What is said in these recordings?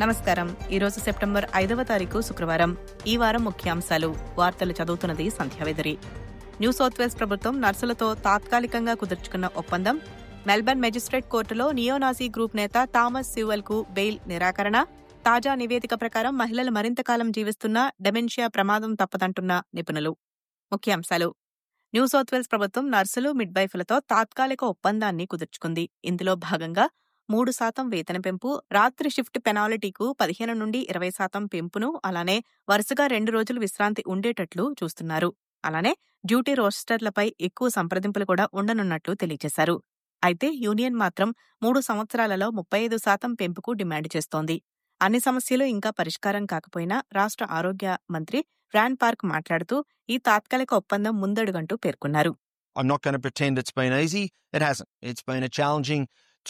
నమస్కారం. ఈరోజు సెప్టెంబర్ 5వ తారీఖు శుక్రవారం. ఈ వారం ముఖ్యాంశాలు. వార్తలు చదువుతున్నది సంధ్యావేదరి. న్యూ సౌత్ వేల్స్ ప్రభుత్వం నర్సులతో తాత్కాలికంగా కుదుర్చుకున్న ఒప్పందం, మెల్బర్న్ మెజిస్ట్రేట్ కోర్టులో నియోనాజీ గ్రూప్ నేత థామస్ స్యూవెల్ కు బెయిల్ నిరాకరణ, తాజా నివేదిక ప్రకారం మహిళలు మరింత కాలం జీవిస్తున్నా డెమెన్షియా ప్రమాదం తప్పదంటున్న నిపుణులు. ముఖ్యాంశాలు. న్యూ సౌత్ వేల్స్ ప్రభుత్వం నర్సులు, మిడ్వైఫ్లతో తాత్కాలిక ఒప్పందాన్ని కుదుర్చుకుంది. ఇందులో భాగంగా 3% వేతన పెంపు, రాత్రి షిఫ్ట్ పెనాల్టీకు 15 నుండి 20% పెంపును, అలానే వరుసగా 2 రోజులు విశ్రాంతి ఉండేటట్లు చూస్తున్నారు. అలానే డ్యూటీ రోస్టర్లపై ఎక్కువ సంప్రదింపులు కూడా ఉండనున్నట్లు తెలియజేశారు. అయితే యూనియన్ మాత్రం 3 సంవత్సరాలలో 35% పెంపుకు డిమాండ్ చేస్తోంది. అన్ని సమస్యలు ఇంకా పరిష్కారం కాకపోయినా రాష్ట్ర ఆరోగ్య మంత్రి ఫ్రాన్ పార్క్ మాట్లాడుతూ ఈ తాత్కాలిక ఒప్పందం ముందడుగంటూ పేర్కొన్నారు. I'm not going to pretend it's been easy. It hasn't. It's been a challenging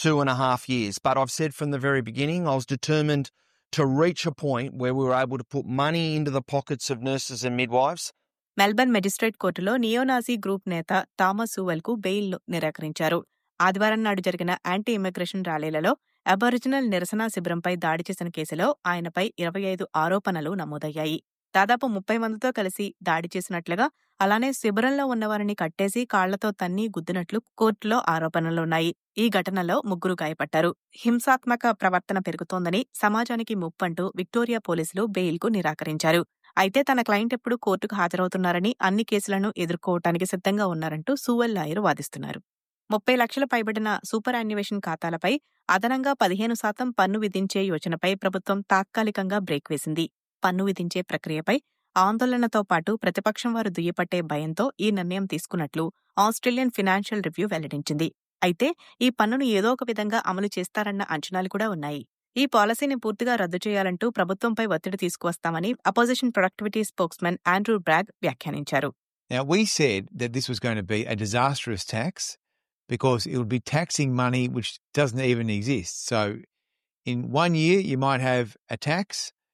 2.5 years. But I've said from the very beginning, I was determined to reach a point where we were able to put money into the pockets of nurses and midwives. Melbourne magistrate కోర్టులో neo Nazi group నేత Thomas సూవెల్ కు bail నిరాకరించారు. ఆదివారం నాడు జరిగిన anti immigration ర్యాలీలలో aboriginal నిరసన శిబిరంపై దాడి చేసిన కేసులో ఆయనపై 25 ఆరోపణలు నమోదయ్యాయి. దాదాపు 30 మందితో కలిసి దాడి చేసినట్లుగా, అలానే శిబిరంలో ఉన్నవారిని కట్టేసి కాళ్లతో తన్ని గుద్దినట్లు కోర్టులో ఆరోపణలున్నాయి. ఈ ఘటనలో 3 గాయపడ్డారు. హింసాత్మక ప్రవర్తన పెరుగుతోందని, సమాజానికి ముప్పంటూ విక్టోరియా పోలీసులు బెయిల్కు నిరాకరించారు. అయితే తన క్లయింట్ ఎప్పుడు కోర్టుకు హాజరవుతున్నారని, అన్ని కేసులను ఎదుర్కోవటానికి సిద్ధంగా ఉన్నారంటూ సూవెల్ లాయర్ వాదిస్తున్నారు. 30 లక్షల పైబడిన సూపర్ యాన్యువేషన్ ఖాతాలపై అదనంగా 15% పన్ను విధించే యోచనపై ప్రభుత్వం తాత్కాలికంగా బ్రేక్ వేసింది. పన్ను విధించే ప్రక్రియపై ఆందోళనతో పాటు ప్రతిపక్షం వారు దుయ్యపట్టే భయంతో ఈ నిర్ణయం తీసుకున్నట్లు ఆస్ట్రేలియన్ ఫినాన్షియల్ రివ్యూ వెల్లడించింది. అయితే ఈ పన్నును ఏదో ఒక విధంగా అమలు చేస్తారన్న అంచనాలు కూడా ఉన్నాయి. ఈ పాలసీని పూర్తిగా రద్దు చేయాలంటూ ప్రభుత్వంపై ఒత్తిడి తీసుకువస్తామని opposition productivity spokesman Andrew Bragg వ్యాఖ్యానించారు. Now, we said that this was going to be a disastrous tax because it would be taxing money which doesn't even exist. So, in 1 year, you might have a tax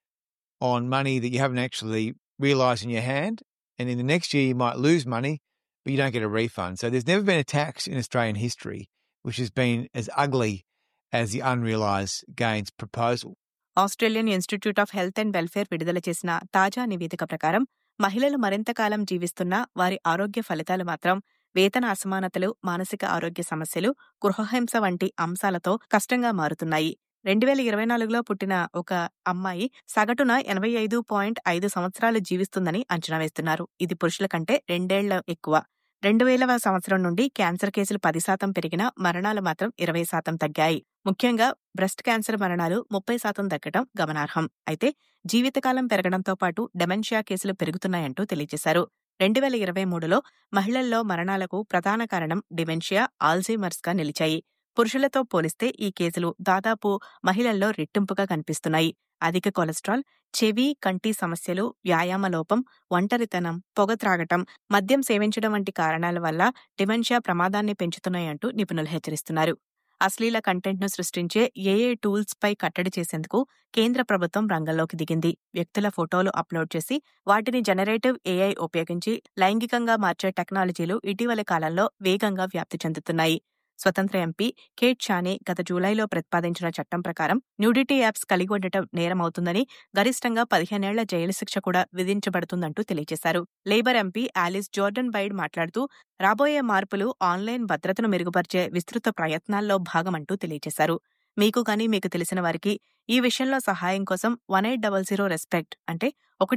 on money that you haven't actually realised in your hand, and in the next year, you might lose money, but you don't get a refund. So, there's never been a tax in Australian history which has been as ugly as the unrealised gains proposal. Australian institute of health and welfare విడుదల చేసిన తాజా నివేదిక ప్రకారం మహిళలు మరింత కాలం జీవిస్తున్నా వారి ఆరోగ్య ఫలితాలు మాత్రం వేతన అసమానతలు, మానసిక ఆరోగ్య సమస్యలు, గృహహింస వంటి అంశాలతో కష్టంగా మారుతున్నాయి. 2024లో పుట్టిన ఒక అమ్మాయి సగటున 85.5 సంవత్సరాలు జీవిస్తుందని అంచనా వేస్తున్నారు. ఇది పురుషుల కంటే 2 ఏళ్ల ఎక్కువ. 2000వ సంవత్సరం నుండి క్యాన్సర్ కేసులు 10% పెరిగినా మరణాలు మాత్రం 20% తగ్గాయి. ముఖ్యంగా బ్రెస్ట్ క్యాన్సర్ మరణాలు 30% తగ్గడం గమనార్హం. అయితే జీవితకాలం పెరగడంతో పాటు డెమెన్షియా కేసులు పెరుగుతున్నాయంటూ తెలియజేశారు. 2023లో మహిళల్లో మరణాలకు ప్రధాన కారణం డిమెన్షియా, ఆల్జీమర్స్ గా నిలిచాయి. పురుషులతో పోలిస్తే ఈ కేసులు దాదాపు మహిళల్లో రెట్టింపుగా కనిపిస్తున్నాయి. అధిక కొలెస్ట్రాల్, చెవి, కంటి సమస్యలు, వ్యాయామ లోపం, ఒంటరితనం, పొగ త్రాగటం, మద్యం సేవించడం వంటి కారణాల వల్ల డిమెన్షియా ప్రమాదాన్ని పెంచుతున్నాయంటూ నిపుణులు హెచ్చరిస్తున్నారు. అశ్లీల కంటెంట్ను సృష్టించే ఏఐ టూల్స్ పై కట్టడి చేసేందుకు కేంద్ర ప్రభుత్వం రంగంలోకి దిగింది. వ్యక్తుల ఫోటోలు అప్లోడ్ చేసి వాటిని జనరేటివ్ ఏఐ ఉపయోగించి లైంగికంగా మార్చే టెక్నాలజీలు ఇటీవలి కాలంలో వేగంగా వ్యాప్తి చెందుతున్నాయి. స్వతంత్ర ఎంపీ కేట్ చానీ గత జూలైలో ప్రతిపాదించిన చట్టం ప్రకారం న్యూడిటీ యాప్స్ కలిగి ఉండటం నేరమవుతుందని, గరిష్టంగా 15 ఏళ్ల జైలు శిక్ష కూడా విధించబడుతుందంటూ తెలియజేశారు. Labor MP Alice Jordan Baird మాట్లాడుతూ రాబోయే మార్పులు ఆన్లైన్ భద్రతను మెరుగుపరిచే విస్తృత ప్రయత్నాల్లో భాగమంటూ తెలియజేశారు. మీకు కానీ మీకు తెలిసిన వారికి ఈ విషయంలో సహాయం కోసం 1800 రెస్పెక్ట్ అంటే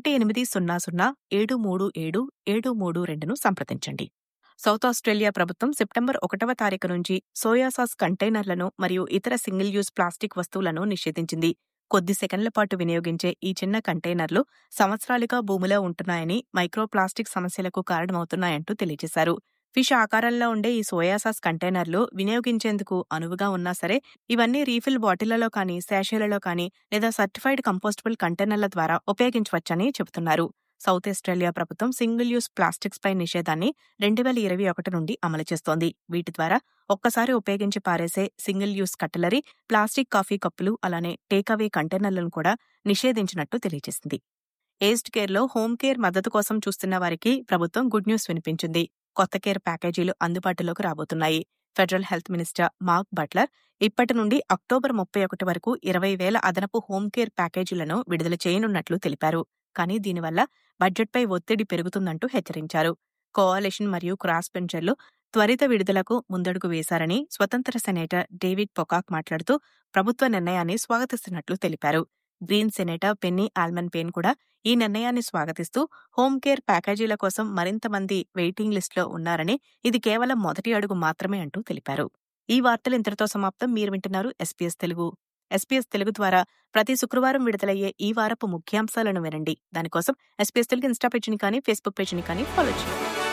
1800-737-732ను సంప్రదించండి. సౌత్ ఆస్ట్రేలియా ప్రభుత్వం సెప్టెంబర్ 1వ తారీఖు నుంచి సోయా సాస్ కంటైనర్లను మరియు ఇతర సింగిల్ యూజ్ ప్లాస్టిక్ వస్తువులను నిషేధించింది. కొద్ది సెకన్ల పాటు వినియోగించే ఈ చిన్న కంటైనర్లు సంవత్సరాలుగా భూమిలో ఉంటున్నాయని, మైక్రోప్లాస్టిక్ సమస్యలకు కారణమవుతున్నాయంటూ తెలియజేశారు. ఫిష్ ఆకారంలో ఉండే ఈ సోయా సాస్ కంటైనర్లు వినియోగించేందుకు అనువుగా ఉన్నా సరే, ఇవన్నీ రీఫిల్ బాటిళ్లలో కానీ, శాషేలలో కానీ లేదా సర్టిఫైడ్ కంపోస్టబుల్ కంటైనర్ల ద్వారా ఉపయోగించవచ్చని చెబుతున్నారు. సౌత్ ఆస్ట్రేలియా ప్రభుత్వం సింగిల్ యూజ్ ప్లాస్టిక్స్ పై నిషేధాన్ని 2021 నుండి అమలు చేస్తోంది. వీటి ద్వారా ఒక్కసారి ఉపయోగించి పారేసే single use cutlery, plastic coffee కప్పులు, అలానే టేక్అవే కంటైనర్లను కూడా నిషేధించినట్టు తెలియజేసింది. ఏజ్డ్ కేర్లో హోమ్ కేర్ మద్దతు కోసం చూస్తున్న వారికి ప్రభుత్వం గుడ్ న్యూస్ వినిపించింది. కొత్త కేర్ ప్యాకేజీలు అందుబాటులోకి రాబోతున్నాయి. Federal health minister Mark Butler ఇప్పటి నుండి అక్టోబర్ 31 వరకు 20,000 అదనపు హోమ్ కేర్ ప్యాకేజీలను విడుదల చేయనున్నట్లు తెలిపారు. కానీ దీనివల్ల బడ్జెట్పై ఒత్తిడి పెరుగుతుందంటూ హెచ్చరించారు. కోఆలిషన్ మరియు క్రాస్ బెంచర్లు త్వరిత విడుదలకు ముందడుగు వేశారని స్వతంత్ర సెనేటర్ డేవిడ్ పొకాక్ మాట్లాడుతూ ప్రభుత్వ నిర్ణయాన్ని స్వాగతిస్తున్నట్లు తెలిపారు. Green senator Penny Allman Payne కూడా ఈ నిర్ణయాన్ని స్వాగతిస్తూ హోమ్ కేర్ ప్యాకేజీల కోసం మరింత మంది వెయిటింగ్ లిస్టులో ఉన్నారని, ఇది కేవలం మొదటి అడుగు మాత్రమే అంటూ తెలిపారు. ఈ వార్తలు ఇంతటితో సమాప్తం. మీరు వింటున్నారు SBS తెలుగు. SBS తెలుగు ద్వారా ప్రతి శుక్రవారం విడుదలయ్యే ఈ వారపు ముఖ్యాంశాలను వినండి. దానికోసం SBS తెలుగు ఇన్స్టా పేజీని కానీ, ఫేస్బుక్ పేజీని కానీ ఫాలో చేయండి.